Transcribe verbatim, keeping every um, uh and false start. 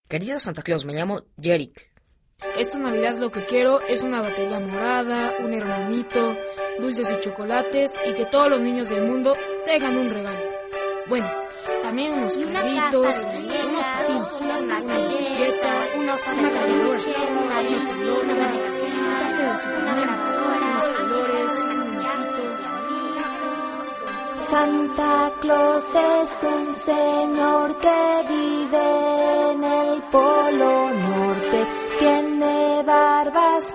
Querido Santa Claus, me llamo Jerick. Esta Navidad lo que quiero es una batería morada, un hermanito, dulces y chocolates y que todos los niños del mundo tengan un regalo. Bueno, también unos carritos, unos patines, una bicicleta, una cargadora, una pelota, un traje de Superman, unos colores, un muñequito. Santa Claus es un señor que vive en el Polo Norte. Tiene barbas